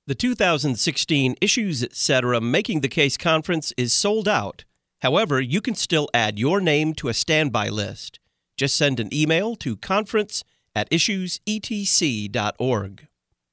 The 2016 Issues Etc. Making the Case Conference is sold out. However, you can still add your name to a standby list. Just send an email to conference@issuesetc.org.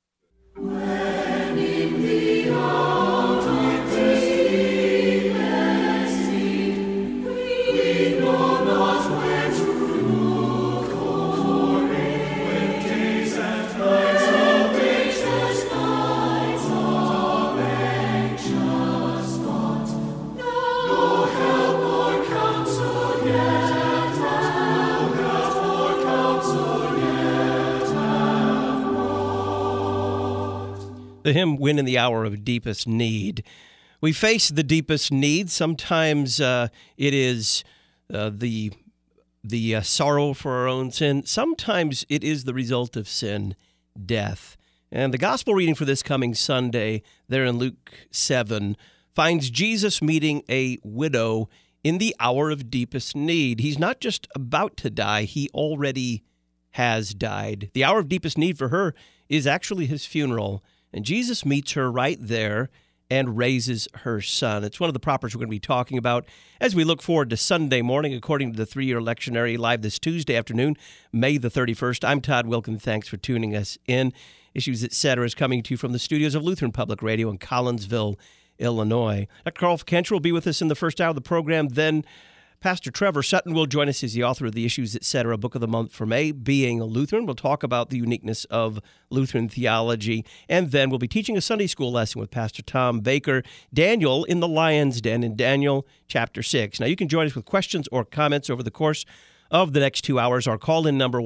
The hymn, When in the Hour of Deepest Need. We face the deepest need. Sometimes it is the sorrow for our own sin. Sometimes it is the result of sin, death. And the gospel reading for this coming Sunday, there in Luke 7, finds Jesus meeting a widow in the hour of deepest need. He's not just about to die, he already has died. The hour of deepest need for her is actually his funeral. And Jesus meets her right there and raises her son. It's one of the propers we're going to be talking about as we look forward to Sunday morning, according to the 3-year lectionary, live this Tuesday afternoon, May the 31st. I'm Todd Wilkin. Thanks for tuning us in. Issues Etc. is coming to you from the studios of Lutheran Public Radio in Collinsville, Illinois. Dr. Carl Fikentra will be with us in the first hour of the program. Then Pastor Trevor Sutton will join us as the author of the Issues Etc. Book of the Month for May, Being a Lutheran. We'll talk about the uniqueness of Lutheran theology, and then we'll be teaching a Sunday school lesson with Pastor Tom Baker, Daniel in the Lion's Den in Daniel chapter 6. Now, you can join us with questions or comments over the course of the next 2 hours. Our call-in number,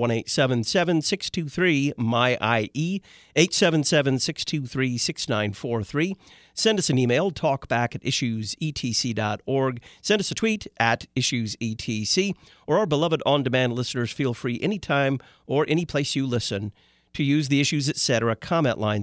1-877-623-MY-IE, 877-623-6943. Send us an email, talkback@issuesetc.org. Send us a tweet @issuesetc. Or our beloved on-demand listeners, feel free anytime or any place you listen to use the Issues Etc. comment line,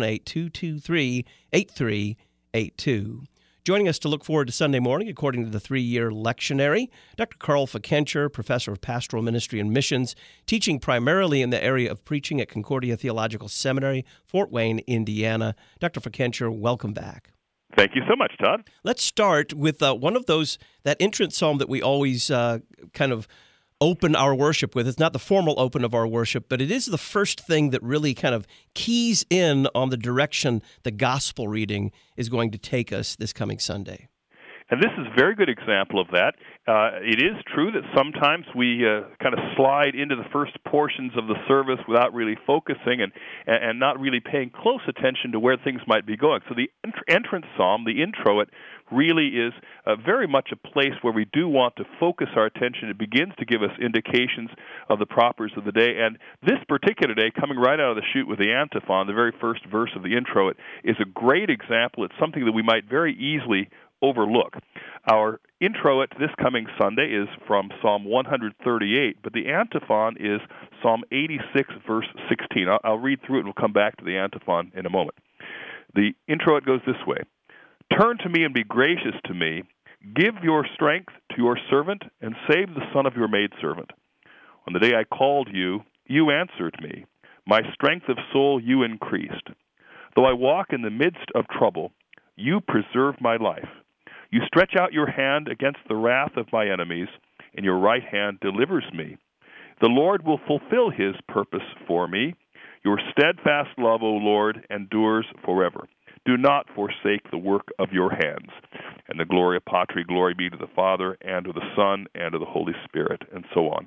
618-223-8382. Joining us to look forward to Sunday morning, according to the 3-year lectionary, Dr. Carl Fikentra, professor of pastoral ministry and missions, teaching primarily in the area of preaching at Concordia Theological Seminary, Fort Wayne, Indiana. Dr. Fikentra, welcome back. Thank you so much, Todd. Let's start with one of those, that entrance psalm that we always kind of open our worship with. It's not the formal open of our worship, but it is the first thing that really kind of keys in on the direction the gospel reading is going to take us this coming Sunday. And this is a very good example of that. It is true that sometimes we kind of slide into the first portions of the service without really focusing and not really paying close attention to where things might be going. So the entrance psalm, the introit, really is very much a place where we do want to focus our attention. It begins to give us indications of the propers of the day. And this particular day, coming right out of the chute with the antiphon, the very first verse of the introit, is a great example. It's something that we might very easily overlook. Our introit this coming Sunday is from Psalm 138, but the antiphon is Psalm 86, verse 16. I'll read through it and we'll come back to the antiphon in a moment. The introit goes this way. Turn to me and be gracious to me. Give your strength to your servant and save the son of your maidservant. On the day I called you, you answered me. My strength of soul you increased. Though I walk in the midst of trouble, you preserve my life. You stretch out your hand against the wrath of my enemies, and your right hand delivers me. The Lord will fulfill his purpose for me. Your steadfast love, O Lord, endures forever. Do not forsake the work of your hands. And the Gloria Patri, glory be to the Father, and to the Son, and to the Holy Spirit, and so on.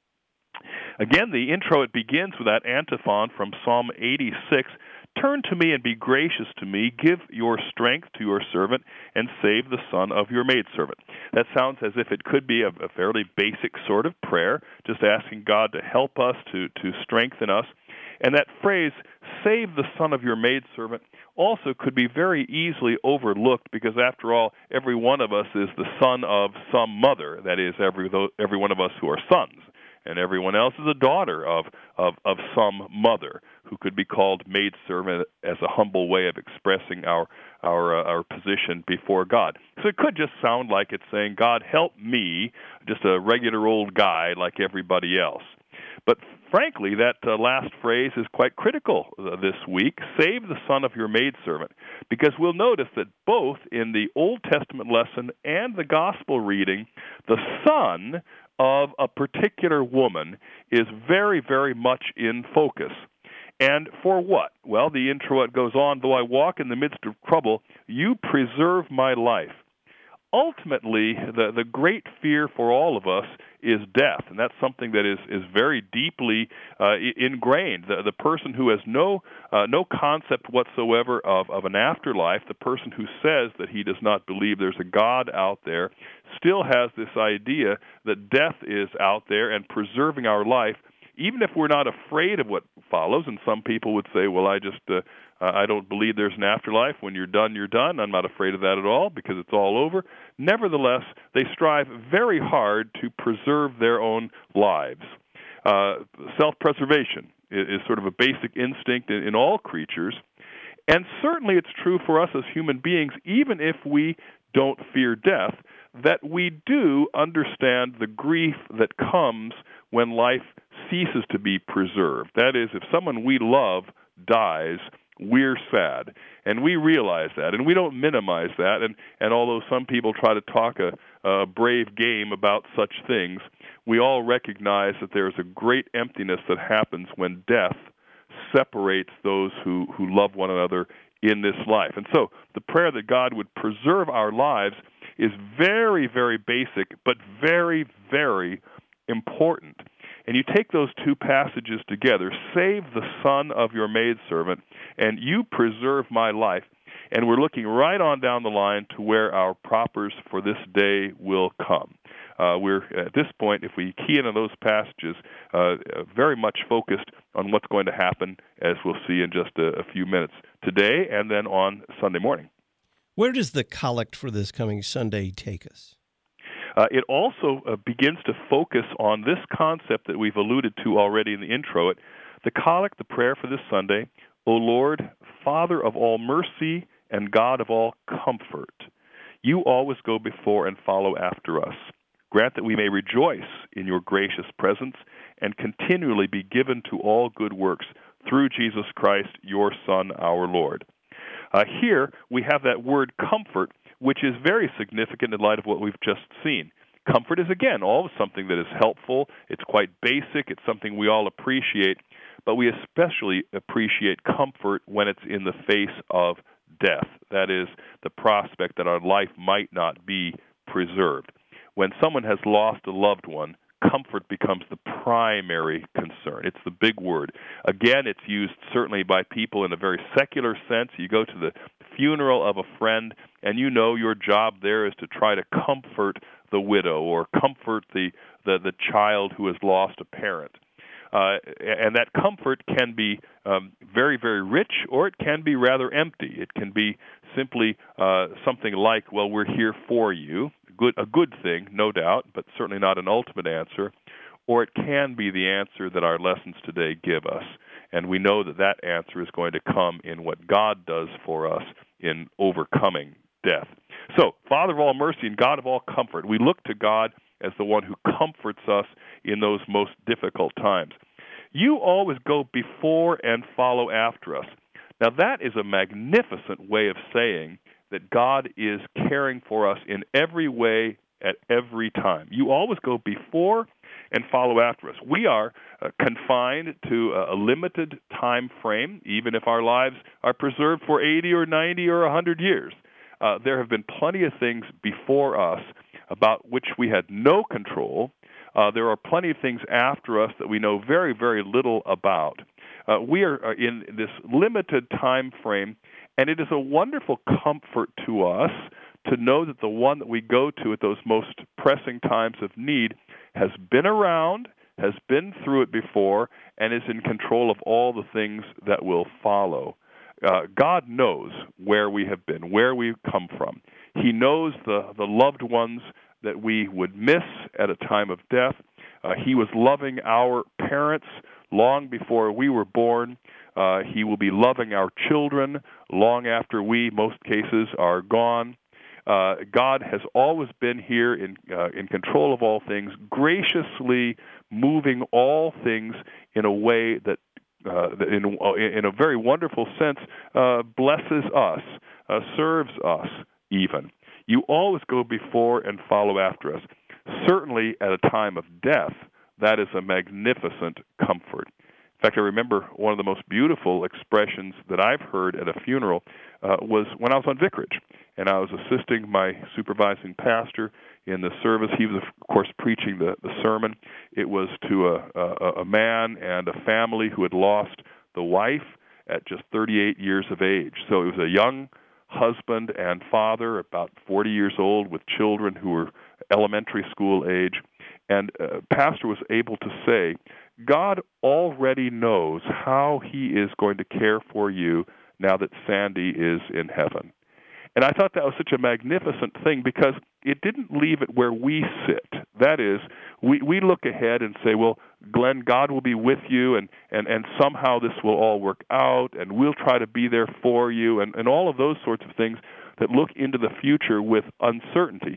Again, the intro, it begins with that antiphon from Psalm 86. Turn to me and be gracious to me. Give your strength to your servant and save the son of your maidservant. That sounds as if it could be a fairly basic sort of prayer, just asking God to help us, to strengthen us. And that phrase, save the son of your maidservant, also could be very easily overlooked because, after all, every one of us is the son of some mother. That is, every one of us who are sons. And everyone else is a daughter of some mother who could be called maidservant as a humble way of expressing our position before God. So it could just sound like it's saying, God, help me, just a regular old guy like everybody else. But frankly, that last phrase is quite critical this week. Save the son of your maidservant, because we'll notice that both in the Old Testament lesson and the gospel reading, the son of a particular woman is very, very much in focus. And for what? Well, the introit goes on, though I walk in the midst of trouble, you preserve my life. Ultimately, the great fear for all of us is death, and that's something that is very deeply ingrained. The person who has no concept whatsoever of an afterlife, the person who says that he does not believe there's a God out there, still has this idea that death is out there and preserving our life, even if we're not afraid of what follows. And some people would say, well, I don't believe there's an afterlife. When you're done, you're done. I'm not afraid of that at all because it's all over. Nevertheless, they strive very hard to preserve their own lives. Self-preservation is sort of a basic instinct in all creatures. And certainly it's true for us as human beings, even if we don't fear death, that we do understand the grief that comes when life ceases to be preserved. That is, if someone we love dies, we're sad, and we realize that, and we don't minimize that. And although some people try to talk a brave game about such things, we all recognize that there is a great emptiness that happens when death separates those who love one another in this life. And so the prayer that God would preserve our lives is very, very basic, but very, very important. And you take those two passages together, save the son of your maidservant, and you preserve my life. And we're looking right on down the line to where our propers for this day will come. We're, at this point, if we key in on those passages, very much focused on what's going to happen, as we'll see in just a few minutes today and then on Sunday morning. Where does the collect for this coming Sunday take us? It also begins to focus on this concept that we've alluded to already in the intro. The collect, the prayer for this Sunday, O Lord, Father of all mercy and God of all comfort, you always go before and follow after us. Grant that we may rejoice in your gracious presence and continually be given to all good works through Jesus Christ, your Son, our Lord. Here we have that word comfort, which is very significant in light of what we've just seen. Comfort is, again, always something that is helpful. It's quite basic. It's something we all appreciate. But we especially appreciate comfort when it's in the face of death. That is, the prospect that our life might not be preserved. When someone has lost a loved one, comfort becomes the primary concern. It's the big word. Again, it's used certainly by people in a very secular sense. You go to the funeral of a friend, and you know your job there is to try to comfort the widow or comfort the child who has lost a parent. And that comfort can be very, very rich, or it can be rather empty. It can be simply something like, well, we're here for you, a good thing, no doubt, but certainly not an ultimate answer. Or it can be the answer that our lessons today give us. And we know that that answer is going to come in what God does for us in overcoming death. So, Father of all mercy and God of all comfort, we look to God as the one who comforts us in those most difficult times. You always go before and follow after us. Now, that is a magnificent way of saying that God is caring for us in every way at every time. You always go before and follow after us. We are confined to a limited time frame, even if our lives are preserved for 80 or 90 or 100 years. There have been plenty of things before us about which we had no control. There are plenty of things after us that we know very, very little about. We are in this limited time frame, and it is a wonderful comfort to us to know that the one that we go to at those most pressing times of need has been around, has been through it before, and is in control of all the things that will follow. God knows where we have been, where we've come from. He knows the loved ones that we would miss at a time of death. He was loving our parents long before we were born. He will be loving our children long after we, most cases, are gone. God has always been here in control of all things, graciously moving all things in a way that in a very wonderful sense, blesses us, serves us even. You always go before and follow after us. Certainly at a time of death, that is a magnificent comfort. In fact, I remember one of the most beautiful expressions that I've heard at a funeral was when I was on vicarage, and I was assisting my supervising pastor in the service. He was, of course, preaching the sermon. It was to a man and a family who had lost the wife at just 38 years of age. So it was a young husband and father, about 40 years old, with children who were elementary school age. And pastor was able to say, God already knows how he is going to care for you now that Sandy is in heaven. And I thought that was such a magnificent thing because it didn't leave it where we sit. That is, we look ahead and say, well, Glenn, God will be with you, and somehow this will all work out, and we'll try to be there for you, and all of those sorts of things that look into the future with uncertainty,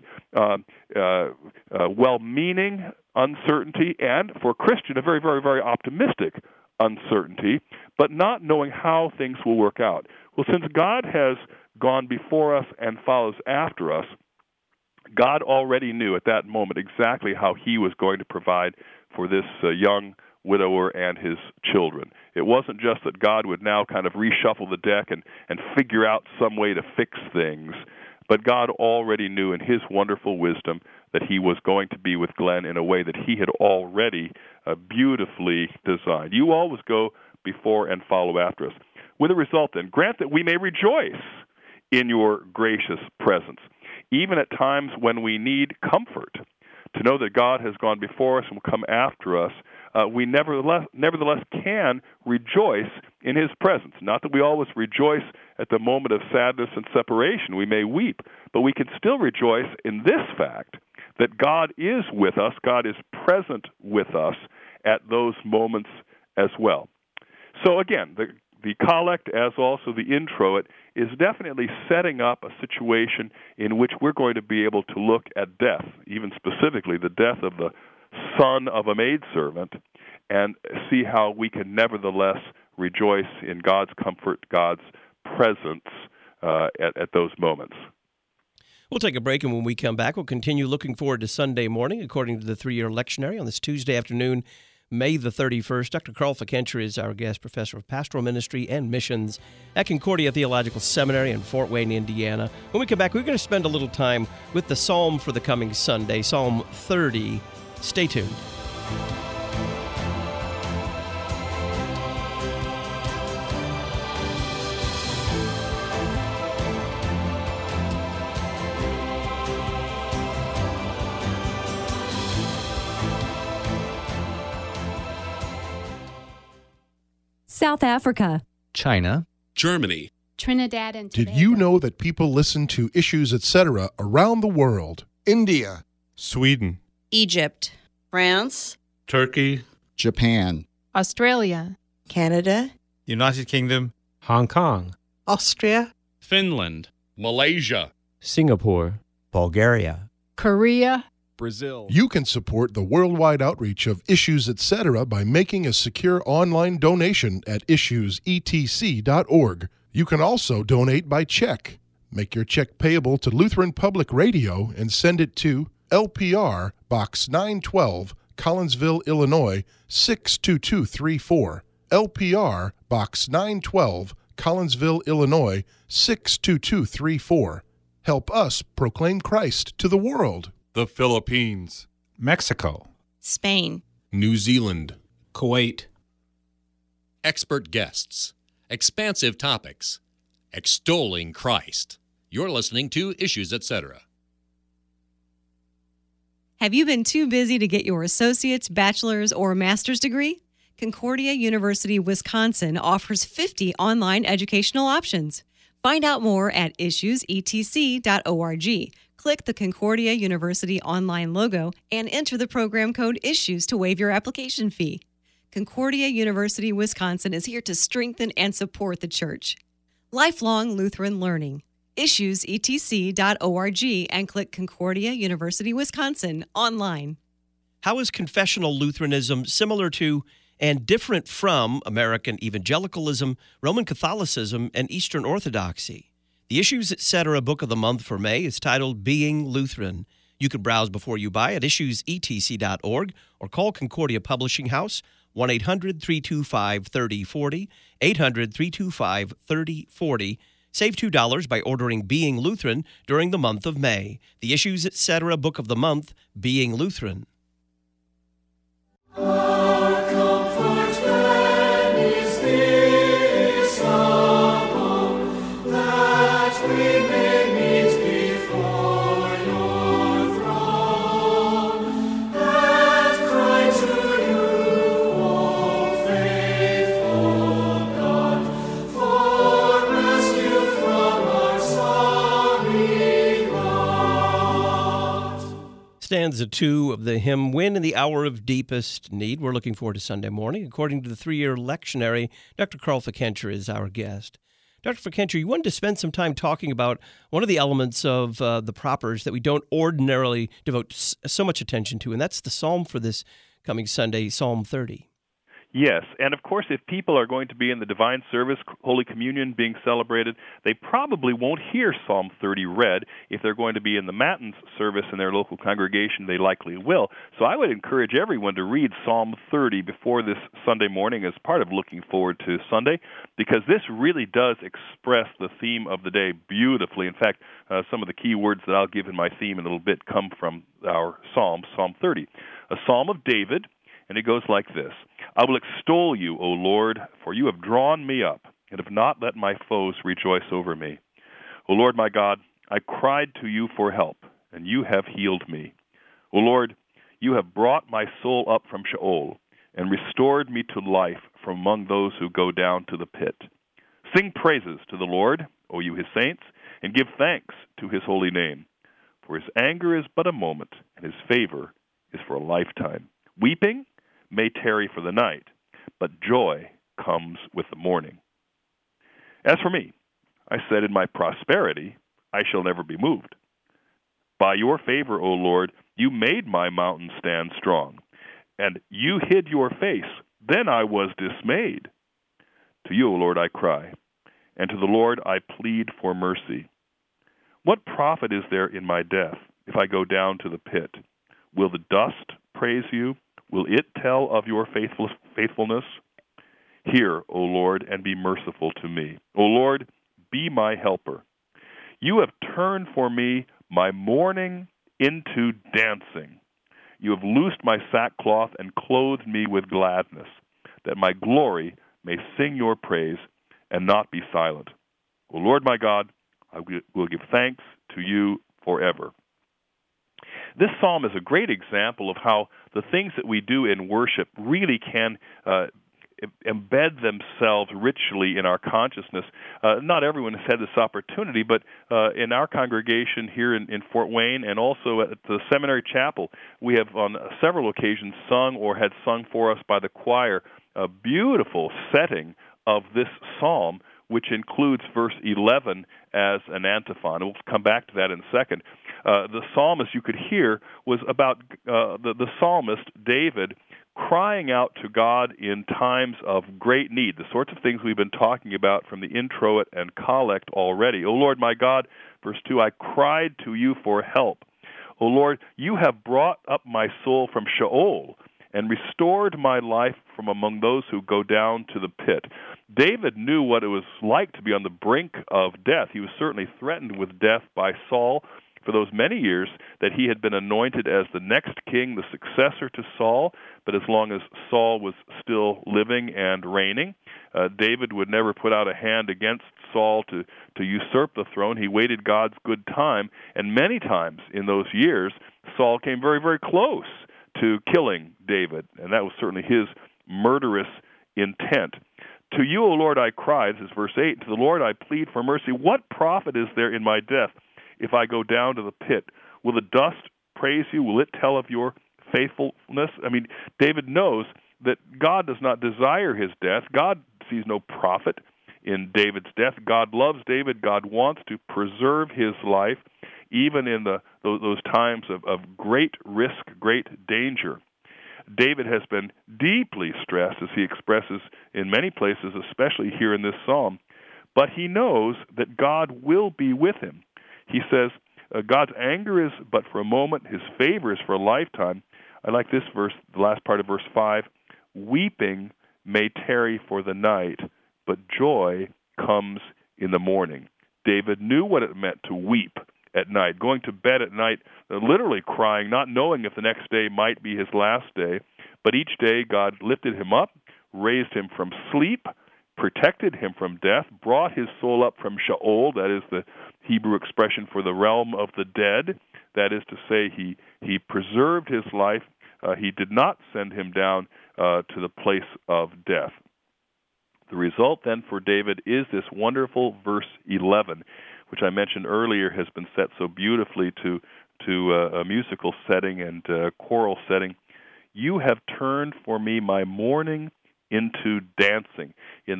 well-meaning uncertainty, and for a Christian, a very, very, very optimistic uncertainty, but not knowing how things will work out. Well, since God has gone before us and follows after us, God already knew at that moment exactly how he was going to provide for this young widower and his children. It wasn't just that God would now kind of reshuffle the deck and figure out some way to fix things, but God already knew in his wonderful wisdom that he was going to be with Glenn in a way that he had already beautifully designed. You always go before and follow after us. With a result, then, grant that we may rejoice in your gracious presence, even at times when we need comfort. To know that God has gone before us and will come after us, we nevertheless can rejoice in his presence. Not that we always rejoice at the moment of sadness and separation. We may weep, but we can still rejoice in this fact that God is with us, God is present with us at those moments as well. So again, the collect, as also the introit, is definitely setting up a situation in which we're going to be able to look at death, even specifically the death of the son of a maidservant, and see how we can nevertheless rejoice in God's comfort, God's presence at those moments. We'll take a break, and when we come back, we'll continue looking forward to Sunday morning, according to the 3-year lectionary on this Tuesday afternoon, May the 31st. Dr. Carl Fickenscher is our guest, professor of pastoral ministry and missions at Concordia Theological Seminary in Fort Wayne, Indiana. When we come back, we're going to spend a little time with the psalm for the coming Sunday, Psalm 30. Stay tuned. South Africa, China, Germany, Trinidad and Tobago. Did you know that people listen to Issues, Etc. around the world? India, Sweden, Egypt, France, Turkey, Japan, Australia, Canada, United Kingdom, Hong Kong, Austria, Finland, Malaysia, Singapore, Bulgaria, Korea, Brazil. You can support the worldwide outreach of Issues, Etc. by making a secure online donation at issuesetc.org. You can also donate by check. Make your check payable to Lutheran Public Radio and send it to LPR Box 912, Collinsville, Illinois 62234. LPR Box 912, Collinsville, Illinois 62234. Help us proclaim Christ to the world. The Philippines, Mexico, Spain, New Zealand, Kuwait. expert guests, expansive topics, extolling Christ. You're listening to Issues, Etc. Have you been too busy to get your associate's, bachelor's, or master's degree? Concordia University, Wisconsin offers 50 online educational options. Find out more at issuesetc.org. Click the Concordia University online logo and enter the program code ISSUES to waive your application fee. Concordia University, Wisconsin is here to strengthen and support the church. Lifelong Lutheran Learning. ISSUEsetc.org and click Concordia University, Wisconsin online. How is confessional Lutheranism similar to and different from American evangelicalism, Roman Catholicism, and Eastern Orthodoxy? The Issues Etc. Book of the Month for May is titled Being Lutheran. You can browse before you buy at issuesetc.org or call Concordia Publishing House, 1-800-325-3040, 800-325-3040. Save $2 by ordering Being Lutheran during the month of May. The Issues Etc. Book of the Month, Being Lutheran. Stanza 2 of the hymn, When in the Hour of Deepest Need. We're looking forward to Sunday morning. According to the 3-year lectionary, Dr. Carl Fikentra is our guest. Dr. Fikentra, you wanted to spend some time talking about one of the elements of the propers that we don't ordinarily devote so much attention to, and that's the psalm for this coming Sunday, Psalm 30. Yes, and of course, if people are going to be in the divine service, Holy Communion being celebrated, they probably won't hear Psalm 30 read. If they're going to be in the Matins service in their local congregation, they likely will. So I would encourage everyone to read Psalm 30 before this Sunday morning as part of looking forward to Sunday, because this really does express the theme of the day beautifully. In fact, some of the key words that I'll give in my theme in a little bit come from our psalm, Psalm 30, a psalm of David. And it goes like this: I will extol you, O Lord, for you have drawn me up, and have not let my foes rejoice over me. O Lord my God, I cried to you for help, and you have healed me. O Lord, you have brought my soul up from Sheol, and restored me to life from among those who go down to the pit. Sing praises to the Lord, O you his saints, and give thanks to his holy name. For his anger is but a moment, and his favor is for a lifetime. Weeping may tarry for the night, but joy comes with the morning. As for me, I said, in my prosperity I shall never be moved. By your favor, O Lord, you made my mountain stand strong, and you hid your face. Then I was dismayed. To you, O Lord, I cry, and to the Lord I plead for mercy. What profit is there in my death if I go down to the pit? Will the dust praise you? Will it tell of your faithfulness? Hear, O Lord, and be merciful to me. O Lord, be my helper. You have turned for me my mourning into dancing. You have loosed my sackcloth and clothed me with gladness, that my glory may sing your praise and not be silent. O Lord my God, I will give thanks to you forever. This psalm is a great example of how the things that we do in worship really can embed themselves richly in our consciousness. Not everyone has had this opportunity, but in our congregation here in Fort Wayne and also at the Seminary Chapel, we have on several occasions sung or had sung for us by the choir a beautiful setting of this psalm, which includes verse 11 as an antiphon. We'll come back to that in a second. The psalm, as you could hear, was about the psalmist, David, crying out to God in times of great need, the sorts of things we've been talking about from the introit and collect already. O Lord my God, verse 2, I cried to you for help. O Lord, you have brought up my soul from Sheol and restored my life from among those who go down to the pit. David knew what it was like to be on the brink of death. He was certainly threatened with death by Saul for those many years that he had been anointed as the next king, the successor to Saul. But as long as Saul was still living and reigning, David would never put out a hand against Saul to usurp the throne. He waited God's good time, and many times in those years, Saul came very, very close to killing David, and that was certainly his murderous intent. To you, O Lord, I cry, this is verse 8, to the Lord I plead for mercy. What profit is there in my death if I go down to the pit? Will the dust praise you? Will it tell of your faithfulness? I mean, David knows that God does not desire his death. God sees no profit in David's death. God loves David. God wants to preserve his life, even in those times of great risk, great danger. David has been deeply stressed, as he expresses in many places, especially here in this psalm. But he knows that God will be with him. He says, God's anger is but for a moment, his favor is for a lifetime. I like this verse, the last part of verse 5. Weeping may tarry for the night, but joy comes in the morning. David knew what it meant to weep at night, going to bed at night, literally crying, not knowing if the next day might be his last day. But each day God lifted him up, raised him from sleep, protected him from death, brought his soul up from Sheol, that is the Hebrew expression for the realm of the dead. That is to say, he preserved his life. He did not send him down to the place of death. The result then for David is this wonderful verse 11, which I mentioned earlier has been set so beautifully to a musical setting and choral setting. You have turned for me my mourning into dancing. In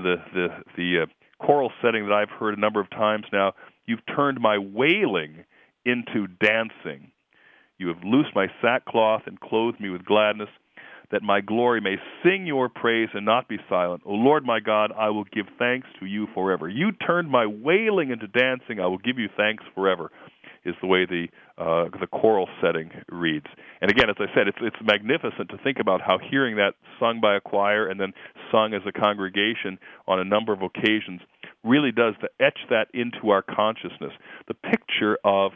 the choral setting that I've heard a number of times now, you've turned my wailing into dancing. You have loosed my sackcloth and clothed me with gladness, that my glory may sing your praise and not be silent. O Lord my God, I will give thanks to you forever. You turned my wailing into dancing. I will give you thanks forever, is the way the choral setting reads. And again, as I said, it's magnificent to think about how hearing that sung by a choir and then sung as a congregation on a number of occasions really does etch that into our consciousness. The picture of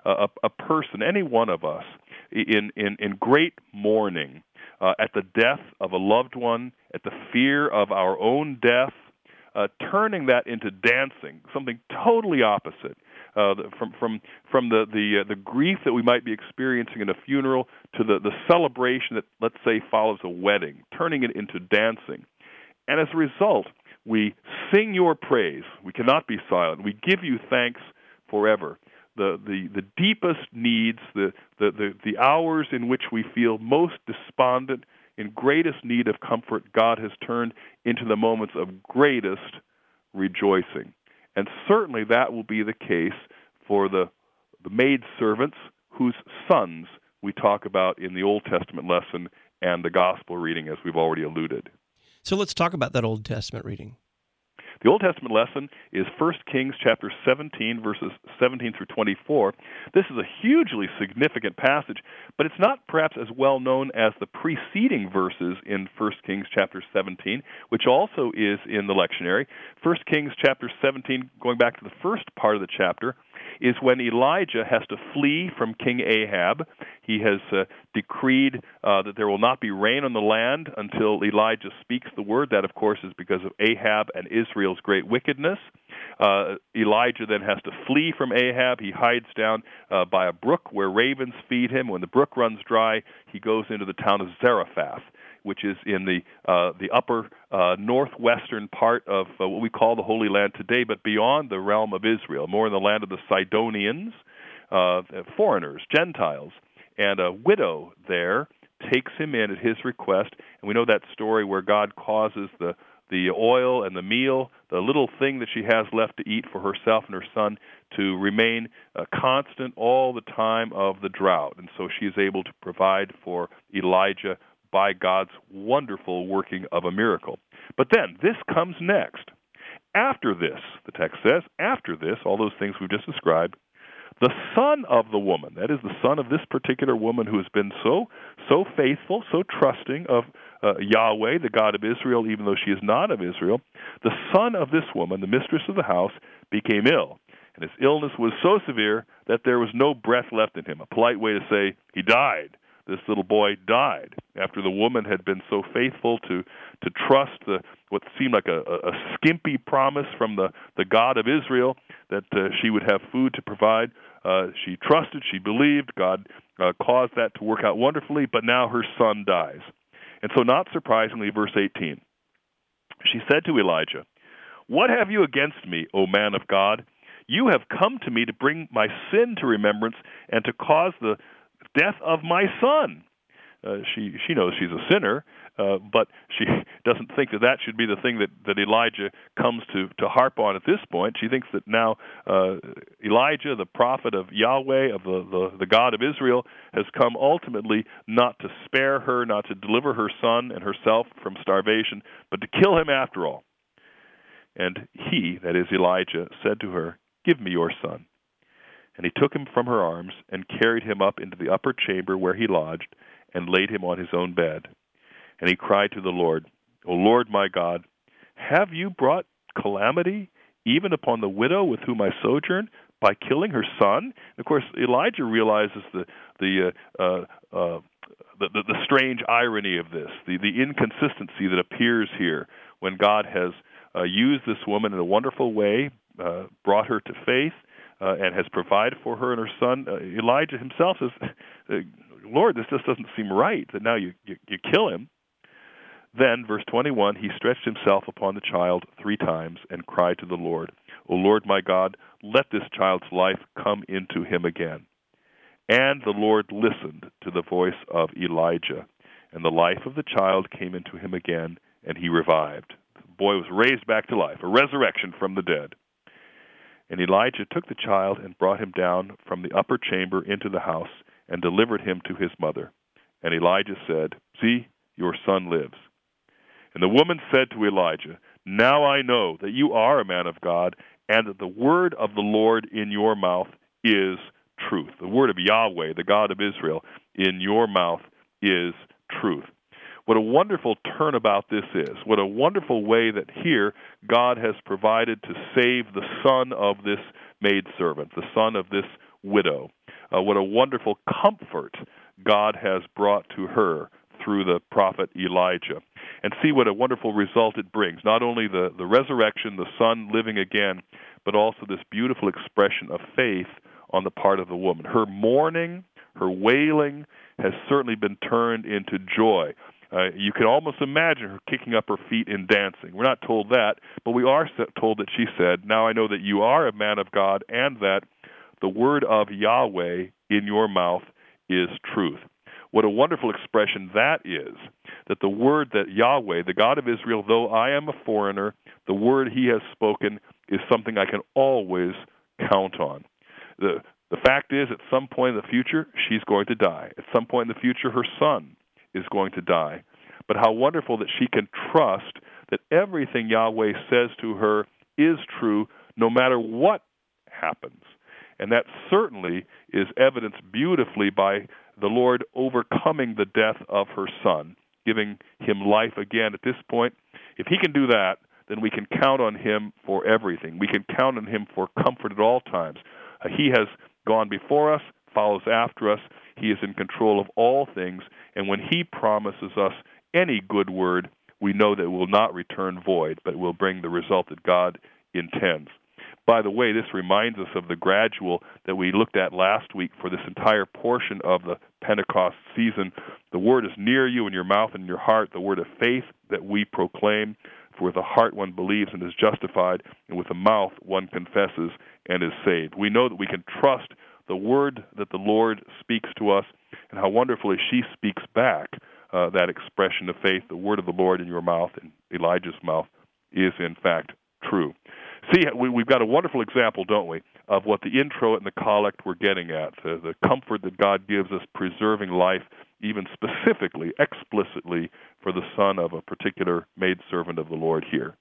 a person, any one of us, in great mourning, at the death of a loved one, at the fear of our own death, turning that into dancing, something totally opposite. From the grief that we might be experiencing in a funeral to the celebration that, let's say, follows a wedding, turning it into dancing. And as a result, we sing your praise. We cannot be silent. We give you thanks forever. The deepest needs, the hours in which we feel most despondent, in greatest need of comfort, God has turned into the moments of greatest rejoicing. And certainly that will be the case for the maidservants whose sons we talk about in the Old Testament lesson and the Gospel reading, as we've already alluded. So let's talk about that Old Testament reading. The Old Testament lesson is 1 Kings chapter 17, verses 17 through 24. This is a hugely significant passage, but it's not perhaps as well known as the preceding verses in 1 Kings chapter 17, which also is in the lectionary. 1 Kings chapter 17, going back to the first part of the chapter, is when Elijah has to flee from King Ahab. He has decreed that there will not be rain on the land until Elijah speaks the word. That, of course, is because of Ahab and Israel's great wickedness. Elijah then has to flee from Ahab. He hides down by a brook where ravens feed him. When the brook runs dry, he goes into the town of Zarephath, which is in the upper northwestern part of what we call the Holy Land today, but beyond the realm of Israel, more in the land of the Sidonians, foreigners, Gentiles. And a widow there takes him in at his request, and we know that story where God causes the oil and the meal, the little thing that she has left to eat for herself and her son, to remain constant all the time of the drought. And so she is able to provide for Elijah by God's wonderful working of a miracle. But then, this comes next. After this, the text says, after this, all those things we've just described, the son of the woman, that is the son of this particular woman who has been so faithful, so trusting of Yahweh, the God of Israel, even though she is not of Israel, the son of this woman, the mistress of the house, became ill. And his illness was so severe that there was no breath left in him. A polite way to say he died. This little boy died after the woman had been so faithful to trust what seemed like a skimpy promise from the God of Israel that she would have food to provide. She trusted, she believed. God caused that to work out wonderfully, but now her son dies. And so not surprisingly, verse 18, she said to Elijah, "What have you against me, O man of God? You have come to me to bring my sin to remembrance and to cause the death of my son." She knows she's a sinner, but she doesn't think that that should be the thing that Elijah comes to harp on at this point. She thinks that now Elijah, the prophet of Yahweh, of the God of Israel, has come ultimately not to spare her, not to deliver her son and herself from starvation, but to kill him after all. And he, that is Elijah, said to her, "Give me your son." And he took him from her arms and carried him up into the upper chamber where he lodged and laid him on his own bed. And he cried to the Lord, "O Lord my God, have you brought calamity even upon the widow with whom I sojourn by killing her son?" And of course, Elijah realizes the strange irony of this, the inconsistency that appears here when God has used this woman in a wonderful way, brought her to faith, and has provided for her and her son. Elijah himself says, "Lord, this just doesn't seem right that now you kill him." Then, verse 21, he stretched himself upon the child 3 times and cried to the Lord, "O Lord my God, let this child's life come into him again." And the Lord listened to the voice of Elijah, and the life of the child came into him again, and he revived. The boy was raised back to life, a resurrection from the dead. And Elijah took the child and brought him down from the upper chamber into the house and delivered him to his mother. And Elijah said, "See, your son lives." And the woman said to Elijah, "Now I know that you are a man of God, and that the word of the Lord in your mouth is truth." The word of Yahweh, the God of Israel, in your mouth is truth. What a wonderful turnabout this is. What a wonderful way that here God has provided to save the son of this maidservant, the son of this widow. What a wonderful comfort God has brought to her through the prophet Elijah. And see what a wonderful result it brings. Not only the resurrection, the son living again, but also this beautiful expression of faith on the part of the woman. Her mourning, her wailing has certainly been turned into joy. You can almost imagine her kicking up her feet and dancing. We're not told that, but we are told that she said, "Now I know that you are a man of God, and that the word of Yahweh in your mouth is truth." What a wonderful expression that is, that the word that Yahweh, the God of Israel, though I am a foreigner, the word he has spoken is something I can always count on. The fact is, at some point in the future, she's going to die. At some point in the future, her son is going to die. But how wonderful that she can trust that everything Yahweh says to her is true no matter what happens. And that certainly is evidenced beautifully by the Lord overcoming the death of her son, giving him life again. At this point, if he can do that, then we can count on him for everything. We can count on him for comfort at all times. He has gone before us, follows after us. He is in control of all things, and when he promises us any good word, we know that it will not return void, but will bring the result that God intends. By the way, this reminds us of the gradual that we looked at last week for this entire portion of the Pentecost season. The word is near you in your mouth and in your heart, the word of faith that we proclaim. For with the heart one believes and is justified, and with the mouth one confesses and is saved. We know that we can trust the word that the Lord speaks to us, and how wonderfully she speaks back that expression of faith. The word of the Lord in your mouth, in Elijah's mouth, is in fact true. See, we've got a wonderful example, don't we, of what the intro and the collect were getting at, the comfort that God gives us preserving life, even specifically, explicitly, for the son of a particular maidservant of the Lord here.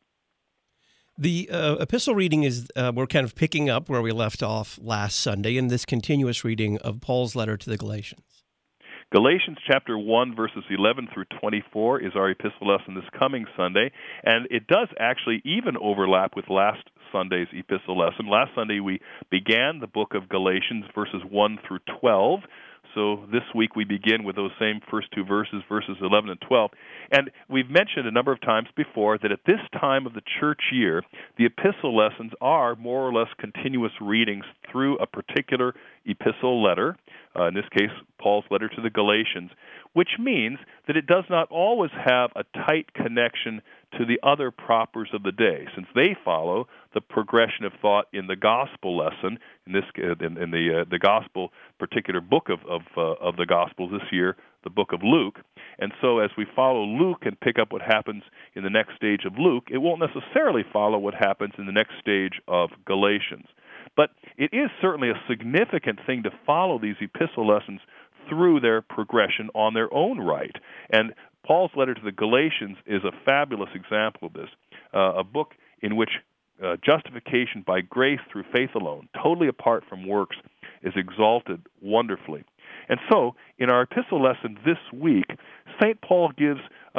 The epistle reading is, we're kind of picking up where we left off last Sunday in this continuous reading of Paul's letter to the Galatians. Galatians chapter 1, verses 11 through 24 is our epistle lesson this coming Sunday, and it does actually even overlap with last Sunday's epistle lesson. Last Sunday we began the book of Galatians, verses 1 through 12. So this week we begin with those same first two verses, verses 11 and 12. And we've mentioned a number of times before that at this time of the church year, the epistle lessons are more or less continuous readings through a particular epistle letter. in this case, Paul's letter to the Galatians, which means that it does not always have a tight connection to the other propers of the day, since they follow the progression of thought in the gospel lesson, in the gospel particular book of the Gospels this year, the book of Luke. And so as we follow Luke and pick up what happens in the next stage of Luke, it won't necessarily follow what happens in the next stage of Galatians. But it is certainly a significant thing to follow these epistle lessons through their progression on their own right. And Paul's letter to the Galatians is a fabulous example of this, a book in which justification by grace through faith alone, totally apart from works, is exalted wonderfully. And so, in our epistle lesson this week, St. Paul gives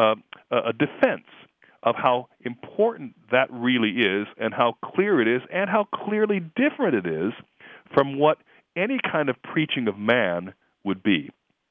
a defense of how important that really is and how clear it is and how clearly different it is from what any kind of preaching of man would be.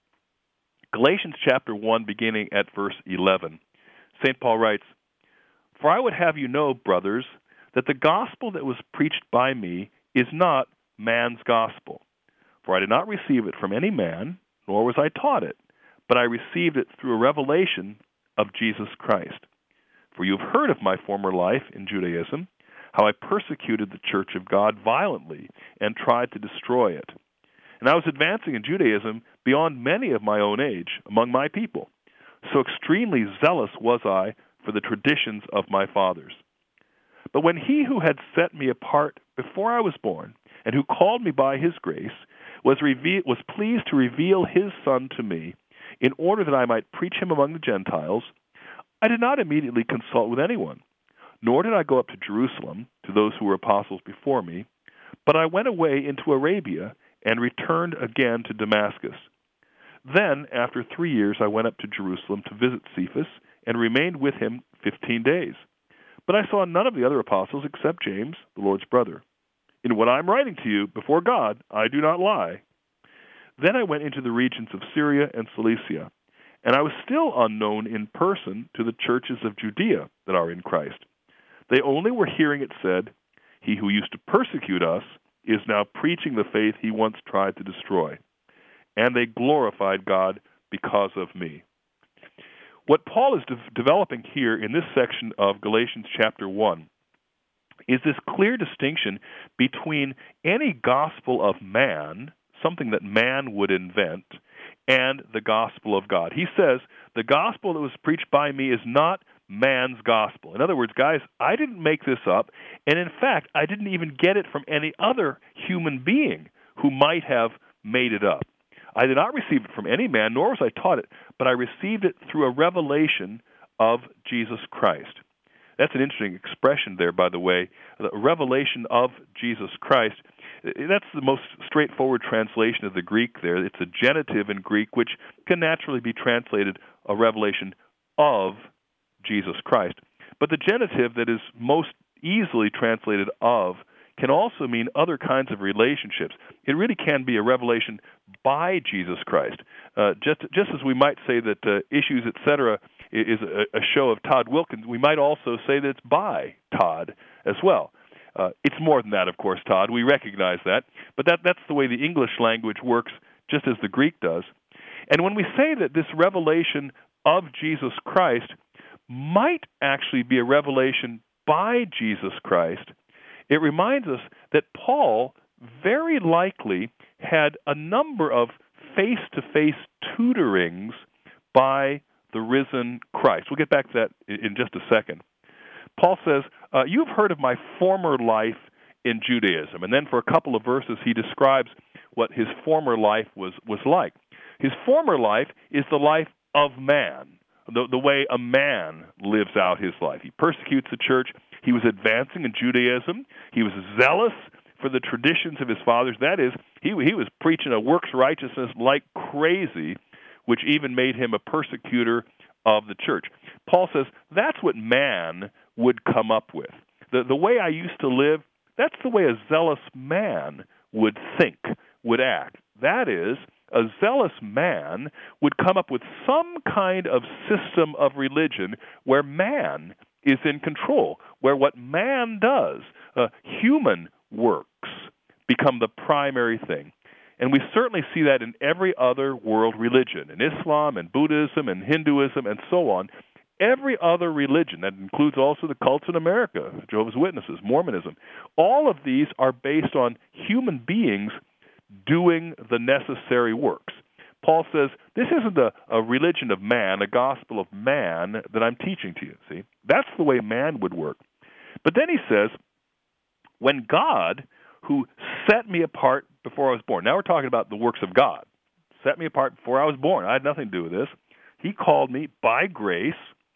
Galatians chapter 1, beginning at verse 11, St. Paul writes, "For I would have you know, brothers, that the gospel that was preached by me is not man's gospel. For I did not receive it from any man, nor was I taught it, but I received it through a revelation of Jesus Christ. For you have heard of my former life in Judaism, how I persecuted the church of God violently and tried to destroy it. And I was advancing in Judaism beyond many of my own age among my people. So extremely zealous was I for the traditions of my fathers. But when he who had set me apart before I was born, and who called me by his grace, was pleased to reveal his Son to me, in order that I might preach him among the Gentiles, I did not immediately consult with anyone, nor did I go up to Jerusalem to those who were apostles before me, but I went away into Arabia and returned again to Damascus. Then, after 3 years, I went up to Jerusalem to visit Cephas and remained with him 15 days. But I saw none of the other apostles except James, the Lord's brother. In what I am writing to you before God, I do not lie. Then I went into the regions of Syria and Cilicia, and I was still unknown in person to the churches of Judea that are in Christ. They only were hearing it said, 'He who used to persecute us is now preaching the faith he once tried to destroy.' And they glorified God because of me." What Paul is developing here in this section of Galatians chapter 1 is this clear distinction between any gospel of man, something that man would invent, and the gospel of God. He says, the gospel that was preached by me is not man's gospel. In other words, guys, I didn't make this up, and in fact, I didn't even get it from any other human being who might have made it up. I did not receive it from any man, nor was I taught it, but I received it through a revelation of Jesus Christ. That's an interesting expression there, by the way, the revelation of Jesus Christ. That's the most straightforward translation of the Greek there. It's a genitive in Greek, which can naturally be translated a revelation of Jesus Christ. But the genitive that is most easily translated of can also mean other kinds of relationships. It really can be a revelation by Jesus Christ. Just as we might say that Issues, Etc. is a show of Todd Wilkins, we might also say that it's by Todd as well. It's more than that, of course, Todd. We recognize that. But that's the way the English language works, just as the Greek does. And when we say that this revelation of Jesus Christ might actually be a revelation by Jesus Christ, it reminds us that Paul very likely had a number of face-to-face tutorings by the risen Christ. We'll get back to that in just a second. Paul says, you've heard of my former life in Judaism. And then for a couple of verses, he describes what his former life was like. His former life is the life of man, the way a man lives out his life. He persecutes the church. He was advancing in Judaism. He was zealous for the traditions of his fathers. That is, he was preaching a works righteousness like crazy, which even made him a persecutor of the church. Paul says that's what man would come up with. The way I used to live, that's the way a zealous man would think, would act. That is, a zealous man would come up with some kind of system of religion where man is in control, where what man does, human works, become the primary thing. And we certainly see that in every other world religion, in Islam and Buddhism and Hinduism and so on. Every other religion, that includes also the cults in America, Jehovah's Witnesses, Mormonism, all of these are based on human beings doing the necessary works. Paul says, this isn't a religion of man, a gospel of man that I'm teaching to you. See, that's the way man would work. But then he says, when God, who set me apart before I was born, now we're talking about the works of God, set me apart before I was born. I had nothing to do with this. He called me by grace.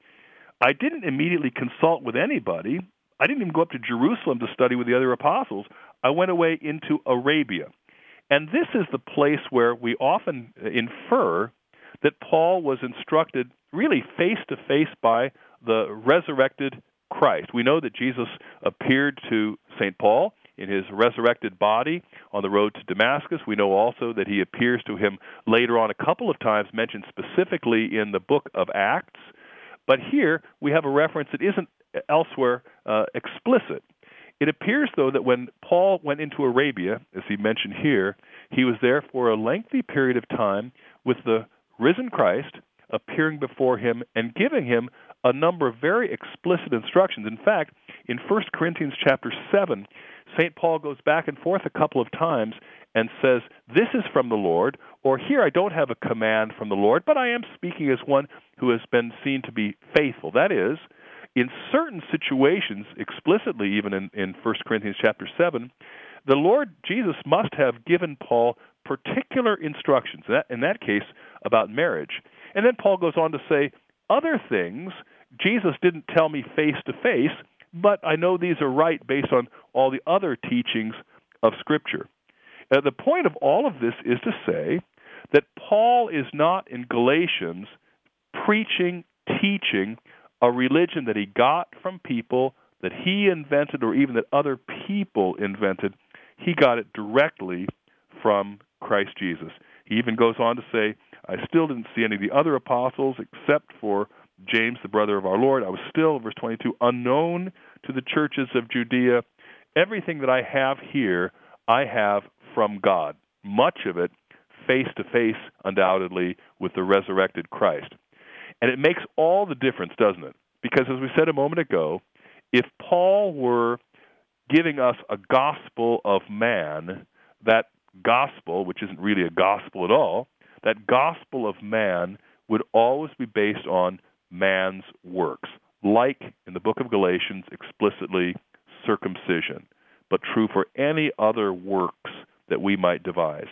I didn't immediately consult with anybody. I didn't even go up to Jerusalem to study with the other apostles. I went away into Arabia. And this is the place where we often infer that Paul was instructed really face-to-face by the resurrected Christ. We know that Jesus appeared to St. Paul in his resurrected body on the road to Damascus. We know also that he appears to him later on a couple of times, mentioned specifically in the book of Acts. But here we have a reference that isn't elsewhere explicit. It appears, though, that when Paul went into Arabia, as he mentioned here, he was there for a lengthy period of time with the risen Christ appearing before him and giving him a number of very explicit instructions. In fact, in 1 Corinthians chapter 7, St. Paul goes back and forth a couple of times and says, this is from the Lord, or here I don't have a command from the Lord, but I am speaking as one who has been seen to be faithful. That is, in certain situations, explicitly even in 1 Corinthians chapter 7, the Lord Jesus must have given Paul particular instructions, in that case about marriage. And then Paul goes on to say, other things Jesus didn't tell me face to face, but I know these are right based on all the other teachings of Scripture. The point of all of this is to say that Paul is not in Galatians preaching, teaching a religion that he got from people, that he invented, or even that other people invented. He got it directly from Christ Jesus. He even goes on to say, I still didn't see any of the other apostles except for James, the brother of our Lord. I was still, verse 22, unknown to the churches of Judea. Everything that I have here, I have from God. Much of it face-to-face, undoubtedly, with the resurrected Christ. And it makes all the difference, doesn't it? Because as we said a moment ago, if Paul were giving us a gospel of man, that gospel, which isn't really a gospel at all, that gospel of man would always be based on man's works, like in the book of Galatians, explicitly circumcision, but true for any other works that we might devise.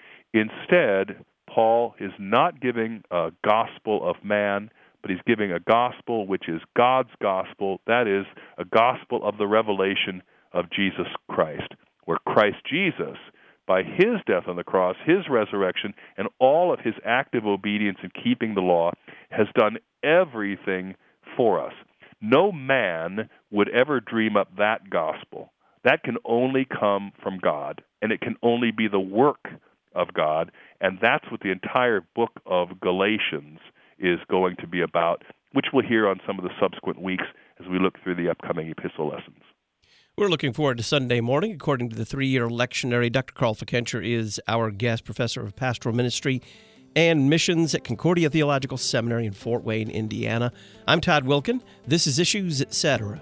Instead, Paul is not giving a gospel of man, but he's giving a gospel which is God's gospel, that is, a gospel of the revelation of Jesus Christ, where Christ Jesus, by his death on the cross, his resurrection, and all of his active obedience in keeping the law, has done everything for us. No man would ever dream up that gospel. That can only come from God, and it can only be the work of God, and that's what the entire book of Galatians is going to be about, which we'll hear on some of the subsequent weeks as we look through the upcoming epistle lessons. We're looking forward to Sunday morning. According to the 3-year lectionary, Dr. Carl Fikencher is our guest professor of pastoral ministry and missions at Concordia Theological Seminary in Fort Wayne, Indiana. I'm Todd Wilkin. This is Issues, Etc.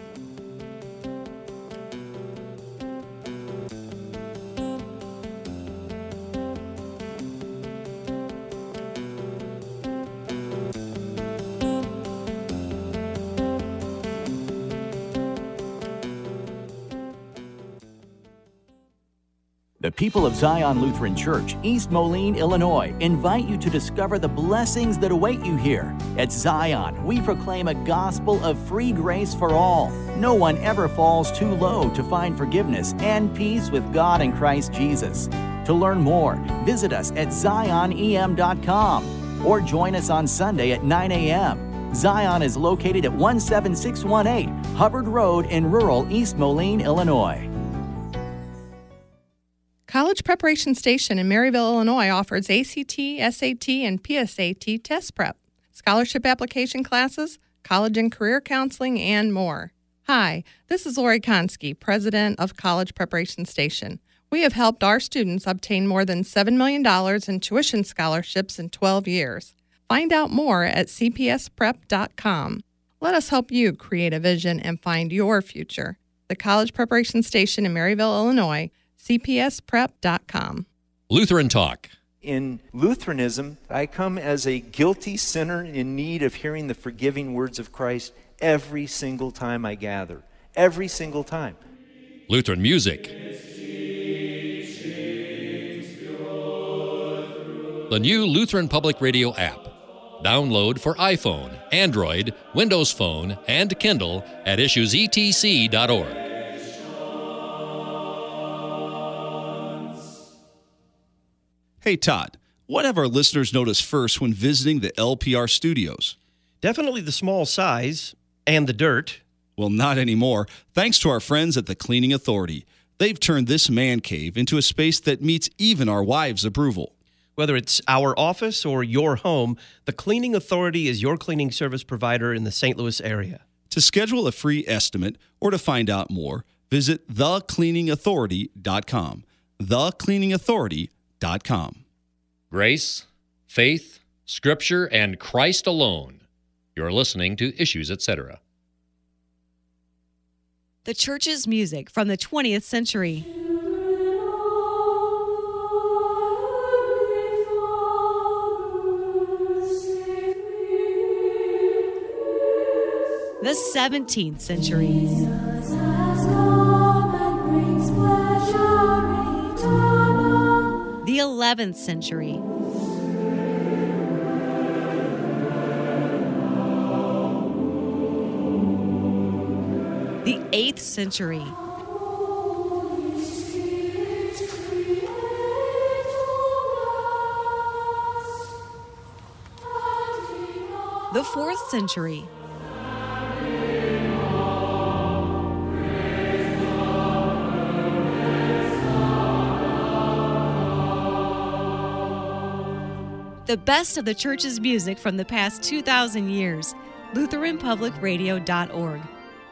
The people of Zion Lutheran Church, East Moline, Illinois, invite you to discover the blessings that await you here. At Zion, we proclaim a gospel of free grace for all. No one ever falls too low to find forgiveness and peace with God in Christ Jesus. To learn more, visit us at zionem.com or join us on Sunday at 9 a.m. Zion is located at 17618 Hubbard Road in rural East Moline, Illinois. College Preparation Station in Maryville, Illinois offers ACT, SAT, and PSAT test prep, scholarship application classes, college and career counseling, and more. Hi, this is Lori Konski, President of College Preparation Station. We have helped our students obtain more than $7 million in tuition scholarships in 12 years. Find out more at cpsprep.com. Let us help you create a vision and find your future. The College Preparation Station in Maryville, Illinois, cpsprep.com. Lutheran Talk. In Lutheranism, I come as a guilty sinner in need of hearing the forgiving words of Christ every single time I gather. Every single time. Lutheran Music. The new Lutheran Public Radio app. Download for iPhone, Android, Windows Phone, and Kindle at issuesetc.org. Hey, Todd, what have our listeners noticed first when visiting the LPR studios? Definitely the small size and the dirt. Well, not anymore. Thanks to our friends at the Cleaning Authority. They've turned this man cave into a space that meets even our wives' approval. Whether it's our office or your home, the Cleaning Authority is your cleaning service provider in the St. Louis area. To schedule a free estimate or to find out more, visit thecleaningauthority.com. Thecleaningauthority.com. Grace, faith, Scripture, and Christ alone. You're listening to Issues, Etc. The church's music from the 20th century. The 17th century. The 11th century. The 8th century. The 4th century. The best of the church's music from the past 2,000 years. LutheranPublicRadio.org.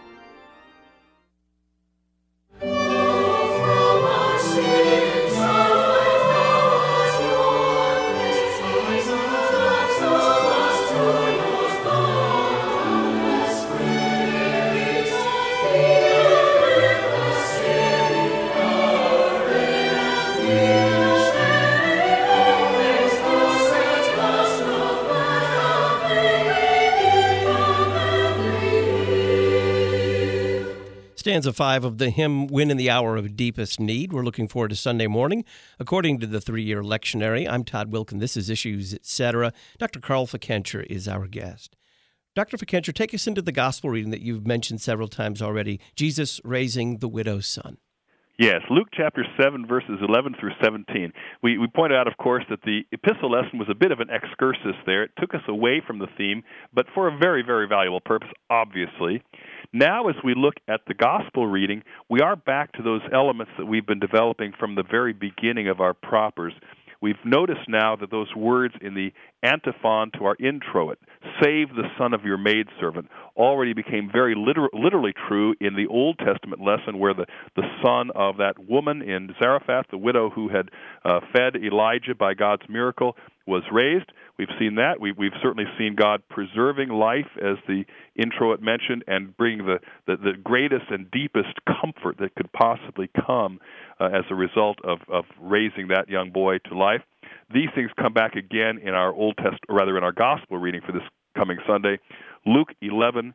Stanza 5 of the hymn, When in the Hour of Deepest Need. We're looking forward to Sunday morning. According to the 3-year lectionary, I'm Todd Wilkin. This is Issues, Etc. Dr. Carl Fickenscher is our guest. Dr. Fickenscher, take us into the gospel reading that you've mentioned several times already, Jesus raising the widow's son. Yes, Luke chapter 7, verses 11 through 17. We pointed out, of course, that the epistle lesson was a bit of an excursus there. It took us away from the theme, but for a very, very valuable purpose, obviously. Now, as we look at the gospel reading, we are back to those elements that we've been developing from the very beginning of our propers. We've noticed now that those words in the antiphon to our introit, save the son of your maidservant, already became very literally true in the Old Testament lesson where the son of that woman in Zarephath, the widow who had fed Elijah by God's miracle, was raised. We've seen that. We've certainly seen God preserving life, as the introit mentioned, and bringing the greatest and deepest comfort that could possibly come as a result of raising that young boy to life. These things come back again in our Old Testament, or rather in our gospel reading for this coming Sunday, Luke 7,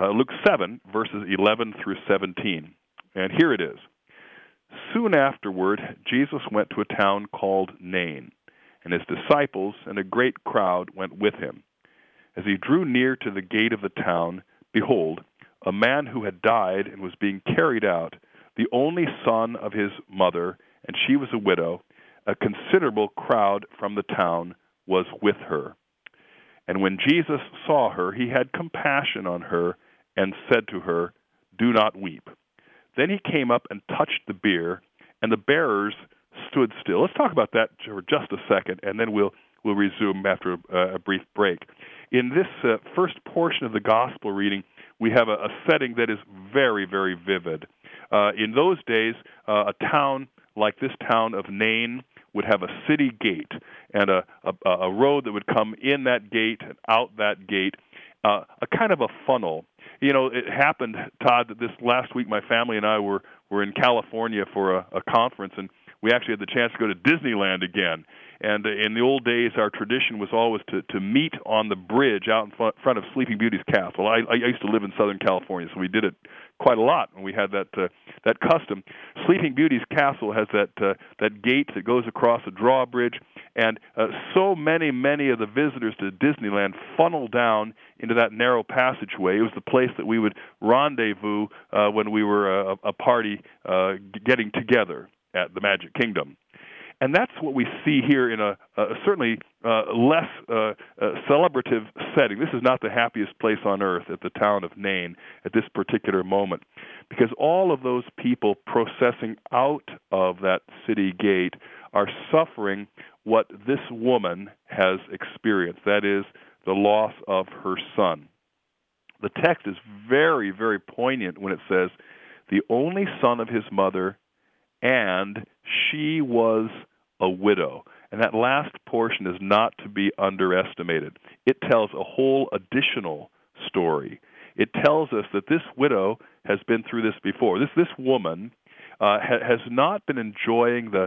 verses 11 through 17. And here it is. Soon afterward, Jesus went to a town called Nain, and his disciples and a great crowd went with him. As he drew near to the gate of the town, behold, a man who had died and was being carried out, the only son of his mother, and she was a widow. A considerable crowd from the town was with her. And when Jesus saw her, he had compassion on her and said to her, "Do not weep." Then he came up and touched the bier, and the bearers stood still. Let's talk about that for just a second, and then we'll resume after a brief break. In this first portion of the gospel reading, we have a setting that is very, very vivid. In those days, a town like this town of Nain would have a city gate and a road that would come in that gate and out that gate, a kind of a funnel. You know, it happened, Todd, that this last week my family and I were in California for a conference, and we actually had the chance to go to Disneyland again. And in the old days, our tradition was always to meet on the bridge out in front of Sleeping Beauty's castle. I used to live in Southern California, so we did it quite a lot, and we had that custom. Sleeping Beauty's castle has that gate that goes across a drawbridge, and so many of the visitors to Disneyland funnel down into that narrow passageway. It was the place that we would rendezvous when we were a party getting together at the Magic Kingdom. And that's what we see here in a certainly less celebrative setting. This is not the happiest place on earth at the town of Nain at this particular moment, because all of those people processing out of that city gate are suffering what this woman has experienced, that is, the loss of her son. The text is very, very poignant when it says, the only son of his mother, and she was a widow. And that last portion is not to be underestimated. It tells a whole additional story. It tells us that this widow has been through this before. This woman has not been enjoying the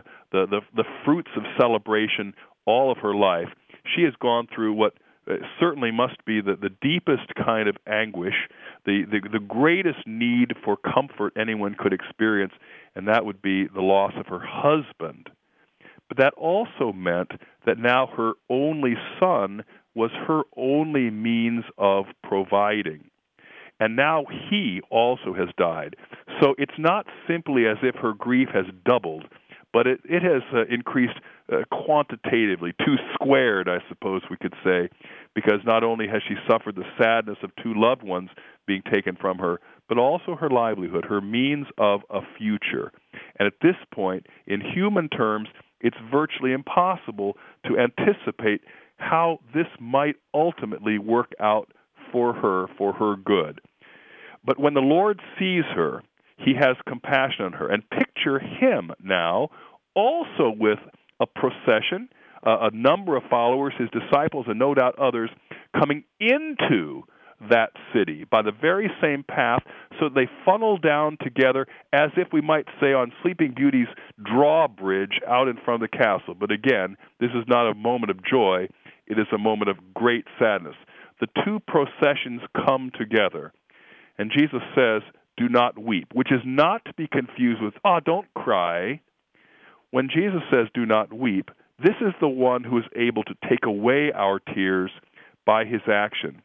fruits of celebration all of her life. She has gone through what certainly must be the deepest kind of anguish, the greatest need for comfort anyone could experience, and that would be the loss of her husband. But that also meant that now her only son was her only means of providing. And now he also has died. So it's not simply as if her grief has doubled, but it has increased quantitatively, 2 squared, I suppose we could say, because not only has she suffered the sadness of 2 loved ones being taken from her, but also her livelihood, her means of a future. And at this point, in human terms, it's virtually impossible to anticipate how this might ultimately work out for her good. But when the Lord sees her, he has compassion on her. And picture him now also with a procession, a number of followers, his disciples, and no doubt others, coming into that city by the very same path, so they funnel down together as if we might say on Sleeping Beauty's drawbridge out in front of the castle. But again, this is not a moment of joy, it is a moment of great sadness. The 2 processions come together, and Jesus says, do not weep, which is not to be confused with, don't cry. When Jesus says do not weep, this is the one who is able to take away our tears by his action.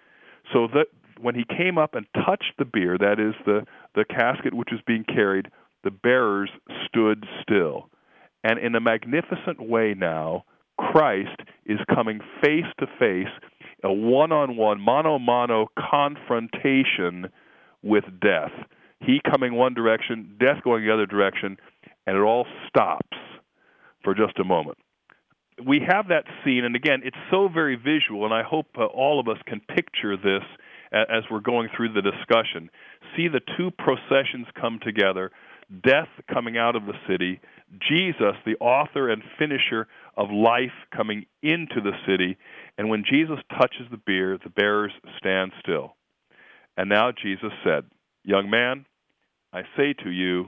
So that when he came up and touched the bier, that is the casket which was being carried, the bearers stood still. And in a magnificent way now, Christ is coming face to face, a one-on-one, mano-a-mano confrontation with death. He coming one direction, death going the other direction, and it all stops for just a moment. We have that scene, and again, it's so very visual, and I hope all of us can picture this as we're going through the discussion. See the 2 processions come together, death coming out of the city, Jesus, the author and finisher of life, coming into the city, and when Jesus touches the bier, the bearers stand still. And now Jesus said, young man, I say to you,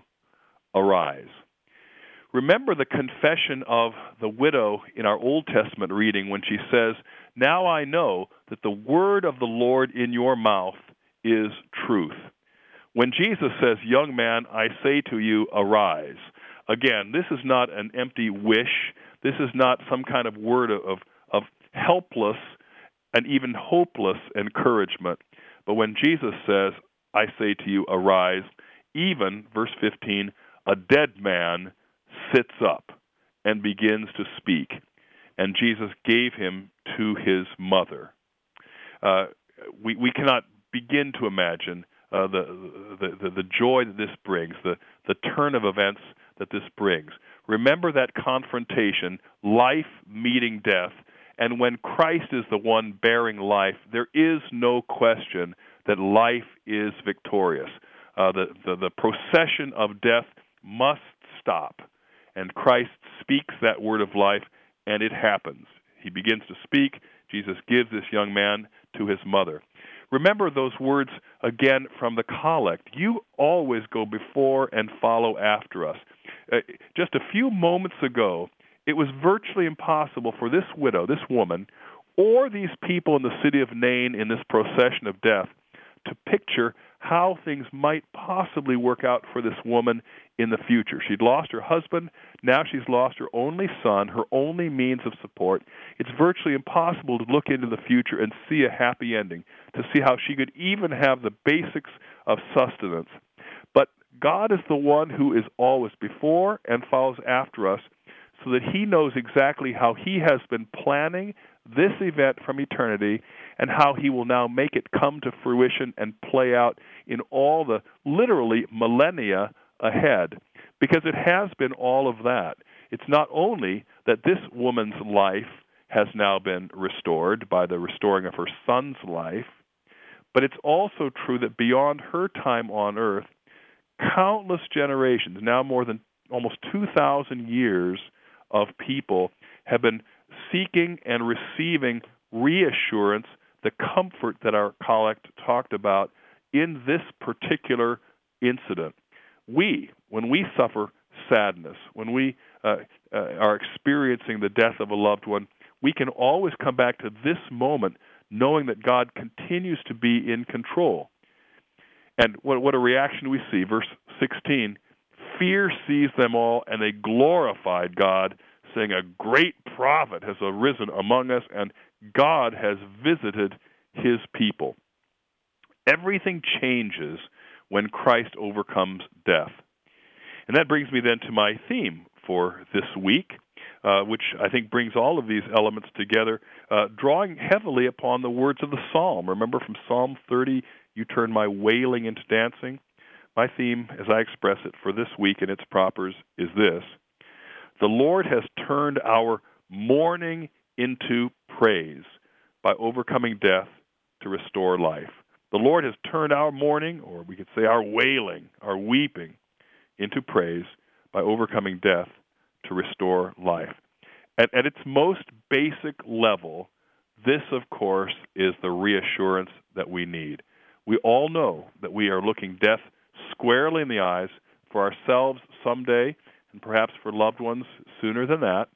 arise. Remember the confession of the widow in our Old Testament reading when she says, now I know that the word of the Lord in your mouth is truth. When Jesus says, young man, I say to you, arise. Again, this is not an empty wish. This is not some kind of word of helpless and even hopeless encouragement. But when Jesus says, I say to you, arise, even, verse 15, a dead man sits up and begins to speak. And Jesus gave him to his mother. We cannot begin to imagine the joy that this brings, the turn of events that this brings. Remember that confrontation, life meeting death, and when Christ is the one bearing life, there is no question that life is victorious. The procession of death must stop. And Christ speaks that word of life, and it happens. He begins to speak. Jesus gives this young man to his mother. Remember those words again from the collect. You always go before and follow after us. Just a few moments ago, it was virtually impossible for this widow, this woman, or these people in the city of Nain in this procession of death to picture how things might possibly work out for this woman in the future. She'd lost her husband. Now she's lost her only son, her only means of support. It's virtually impossible to look into the future and see a happy ending, to see how she could even have the basics of sustenance. But God is the one who is always before and follows after us, so that he knows exactly how he has been planning this event from eternity and how he will now make it come to fruition and play out in all the literally millennia ahead. Because it has been all of that. It's not only that this woman's life has now been restored by the restoring of her son's life, but it's also true that beyond her time on earth, countless generations, now more than almost 2,000 years of people have been seeking and receiving reassurance, the comfort that our collect talked about in this particular incident. When we suffer sadness, when we are experiencing the death of a loved one, we can always come back to this moment knowing that God continues to be in control. And what a reaction we see. Verse 16, fear seized them all, and they glorified God, saying, a great prophet has arisen among us, and God has visited his people. Everything changes when Christ overcomes death. And that brings me then to my theme for this week, which I think brings all of these elements together, drawing heavily upon the words of the Psalm. Remember from Psalm 30, you turn my wailing into dancing. My theme, as I express it for this week in its propers, is this: the Lord has turned our mourning into praise by overcoming death to restore life. The Lord has turned our mourning, or we could say our wailing, our weeping, into praise by overcoming death to restore life. At its most basic level, this, of course, is the reassurance that we need. We all know that we are looking death squarely in the eyes for ourselves someday, and perhaps for loved ones sooner than that.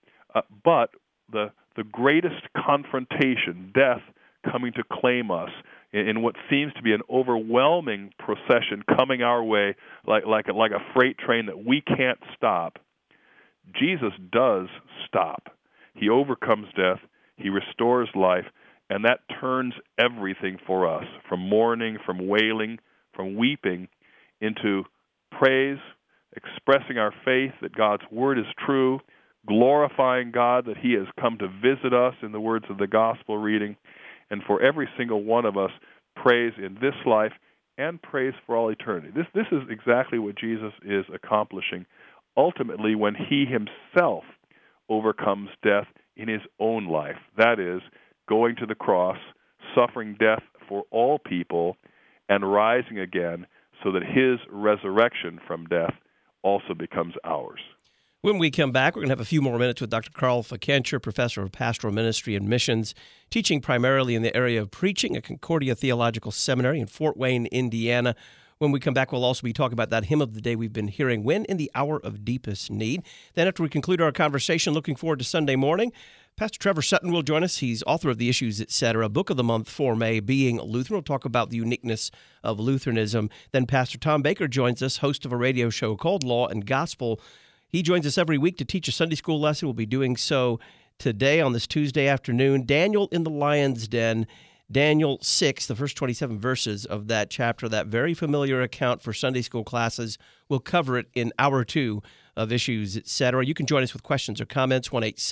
But the greatest confrontation, death coming to claim us in what seems to be an overwhelming procession coming our way like a freight train that we can't stop, Jesus does stop. He overcomes death. He restores life, and that turns everything for us, from mourning, from wailing, from weeping, into praise, expressing our faith that God's word is true, glorifying God that he has come to visit us in the words of the gospel reading, and for every single one of us, praise in this life and praise for all eternity. This is exactly what Jesus is accomplishing ultimately when he himself overcomes death in his own life. That is, going to the cross, suffering death for all people, and rising again so that his resurrection from death also becomes ours. When we come back, we're going to have a few more minutes with Dr. Carl Fikencher, professor of pastoral ministry and missions, teaching primarily in the area of preaching at Concordia Theological Seminary in Fort Wayne, Indiana. When we come back, we'll also be talking about that hymn of the day we've been hearing, When in the Hour of Deepest Need. Then after we conclude our conversation, looking forward to Sunday morning, Pastor Trevor Sutton will join us. He's author of the Issues, Etc., Book of the Month for May, Being Lutheran. We'll talk about the uniqueness of Lutheranism. Then Pastor Tom Baker joins us, host of a radio show called Law and Gospel. He joins us every week to teach a Sunday school lesson. We'll be doing so today on this Tuesday afternoon. Daniel in the Lion's Den, Daniel 6, the first 27 verses of that chapter, that very familiar account for Sunday school classes. We'll cover it in hour 2 of Issues, Etc. You can join us with questions or comments,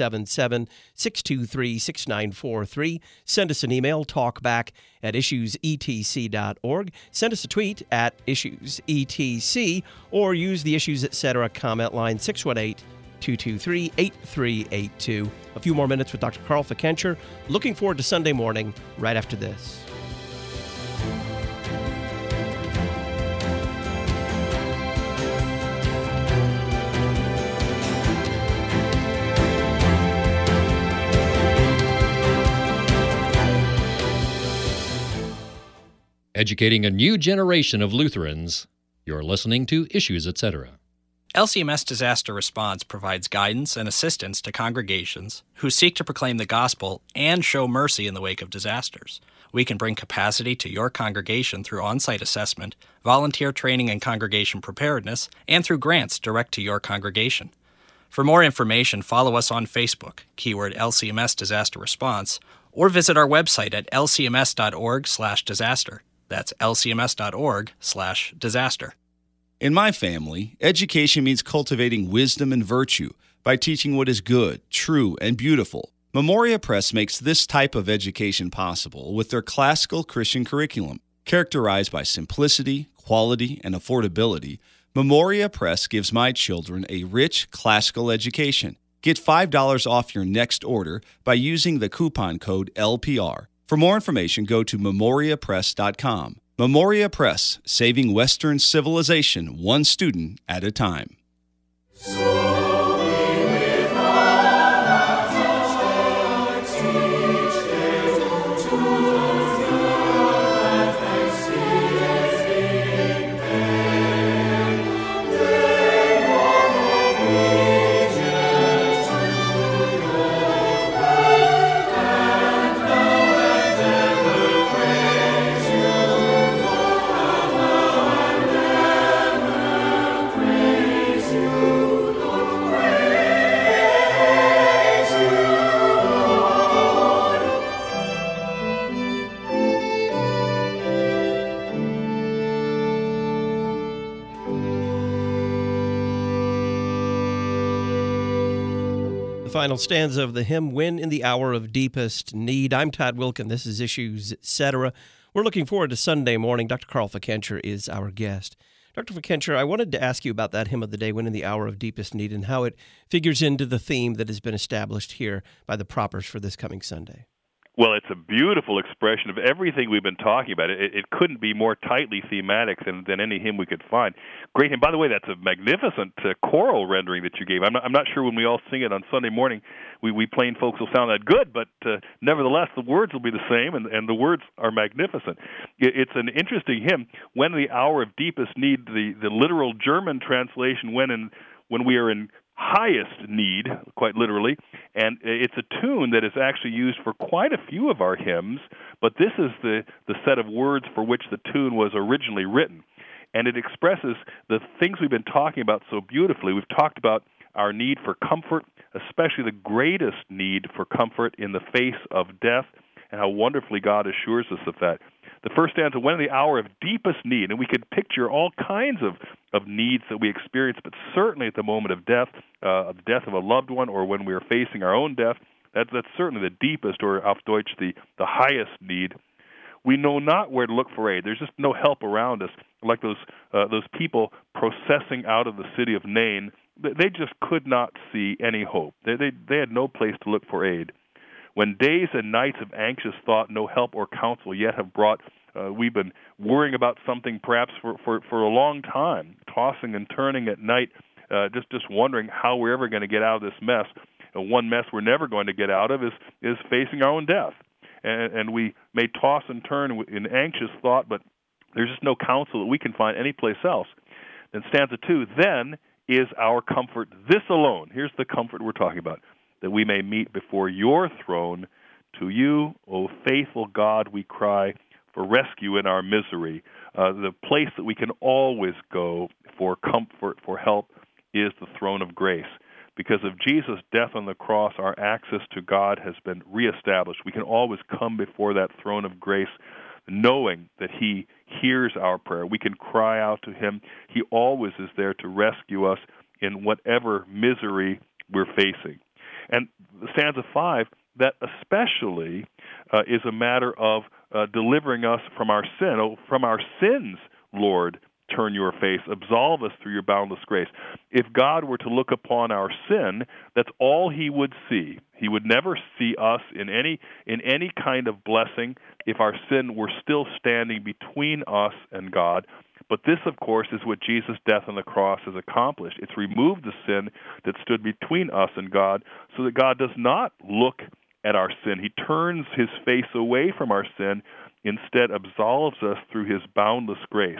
1-877-623-6943. Send us an email, talkback@issuesetc.org. Send us a tweet @issuesetc, or use the Issues, Etc. comment line, 618-223-8382. A few more minutes with Dr. Carl Fikencher. Looking forward to Sunday morning right after this. educating a new generation of Lutherans. You're listening to Issues, Etc. LCMS Disaster Response provides guidance and assistance to congregations who seek to proclaim the gospel and show mercy in the wake of disasters. We can bring capacity to your congregation through on-site assessment, volunteer training and congregation preparedness, and through grants direct to your congregation. For more information, follow us on Facebook, keyword LCMS Disaster Response, or visit our website at lcms.org/disaster. That's lcms.org/disaster. In my family, education means cultivating wisdom and virtue by teaching what is good, true, and beautiful. Memoria Press makes this type of education possible with their classical Christian curriculum. Characterized by simplicity, quality, and affordability, Memoria Press gives my children a rich classical education. Get $5 off your next order by using the coupon code LPR. For more information, go to memoriapress.com. Memoria Press, saving Western civilization one student at a time. Final stanza of the hymn, When in the Hour of Deepest Need. I'm Todd Wilkin. This is Issues, Etc. We're looking forward to Sunday morning. Dr. Carl Fikencher is our guest. Dr. Fikencher, I wanted to ask you about that hymn of the day, When in the Hour of Deepest Need, and how it figures into the theme that has been established here by the Proppers for this coming Sunday. Well, it's a beautiful expression of everything we've been talking about. It couldn't be more tightly thematic than any hymn we could find. Great hymn. By the way, that's a magnificent choral rendering that you gave. I'm not sure when we all sing it on Sunday morning, we plain folks will sound that good, but nevertheless, the words will be the same, and the words are magnificent. It's an interesting hymn. When in the hour of deepest need, the literal German translation, when we are in highest need, quite literally, and it's a tune that is actually used for quite a few of our hymns, but this is the set of words for which the tune was originally written. And it expresses the things we've been talking about so beautifully. We've talked about our need for comfort, especially the greatest need for comfort in the face of death, and how wonderfully God assures us of that. The first stanza, when in the hour of deepest need, and we could picture all kinds of needs that we experience, but certainly at the moment of death of a loved one, or when we are facing our own death, that's certainly the deepest, or auf Deutsch, the highest need. We know not where to look for aid. There's just no help around us, like those people processing out of the city of Nain. They just could not see any hope. They had no place to look for aid. When days and nights of anxious thought no help or counsel yet have brought, we've been worrying about something perhaps for a long time, tossing and turning at night, just wondering how we're ever going to get out of this mess. One mess we're never going to get out of is facing our own death. And we may toss and turn in anxious thought, but there's just no counsel that we can find anyplace else. Then stanza 2, then is our comfort this alone. Here's the comfort we're talking about, that we may meet before your throne. To you, O faithful God, we cry for rescue in our misery. The place that we can always go for comfort, for help, is the throne of grace. Because of Jesus' death on the cross, our access to God has been reestablished. We can always come before that throne of grace knowing that He hears our prayer. We can cry out to Him. He always is there to rescue us in whatever misery we're facing. And stanza 5, that especially is a matter of delivering us from our sin. Oh, from our sins, Lord, turn your face, absolve us through your boundless grace. If God were to look upon our sin, that's all He would see. He would never see us in any kind of blessing if our sin were still standing between us and God. But this, of course, is what Jesus' death on the cross has accomplished. It's removed the sin that stood between us and God, so that God does not look at our sin. He turns His face away from our sin instead absolves us through his boundless grace.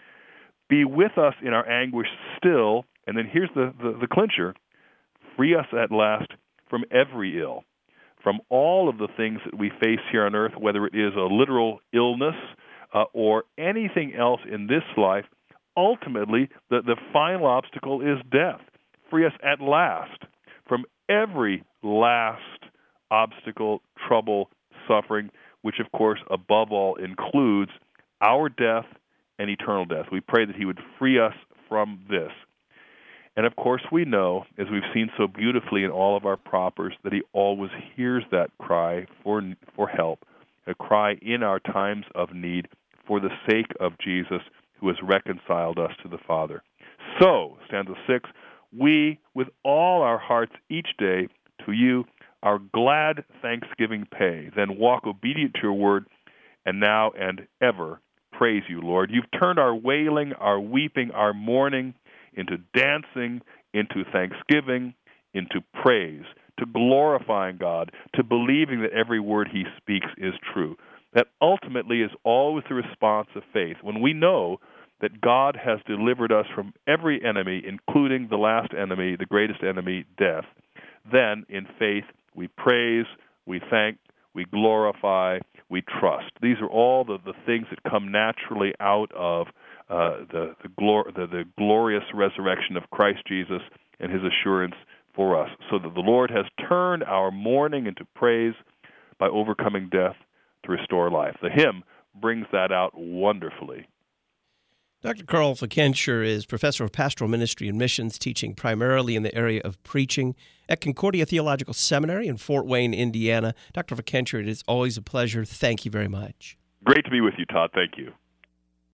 Be with us in our anguish still, and then here's the clincher, free us at last from every ill, from all of the things that we face here on earth, whether it is a literal illness or anything else in this life. Ultimately, the final obstacle is death. Free us at last from every last obstacle, trouble, suffering, which, of course, above all includes our death and eternal death. We pray that he would free us from this. And, of course, we know, as we've seen so beautifully in all of our propers, that he always hears that cry for help, a cry in our times of need for the sake of Jesus, who has reconciled us to the Father. So, stanza 6, we, with all our hearts each day, to you our glad thanksgiving pay, then walk obedient to your word, and now and ever praise you, Lord. You've turned our wailing, our weeping, our mourning into dancing, into thanksgiving, into praise, to glorifying God, to believing that every word he speaks is true. That ultimately is always the response of faith. When we know that God has delivered us from every enemy, including the last enemy, the greatest enemy, death, then in faith we praise, we thank, we glorify, we trust. These are all the things that come naturally out of the glorious resurrection of Christ Jesus and his assurance for us, so that the Lord has turned our mourning into praise by overcoming death to restore life. The hymn brings that out wonderfully. Dr. Carl Fickenscher is professor of pastoral ministry and missions, teaching primarily in the area of preaching at Concordia Theological Seminary in Fort Wayne, Indiana. Dr. Fickenscher, it is always a pleasure. Thank you very much. Great to be with you, Todd. Thank you.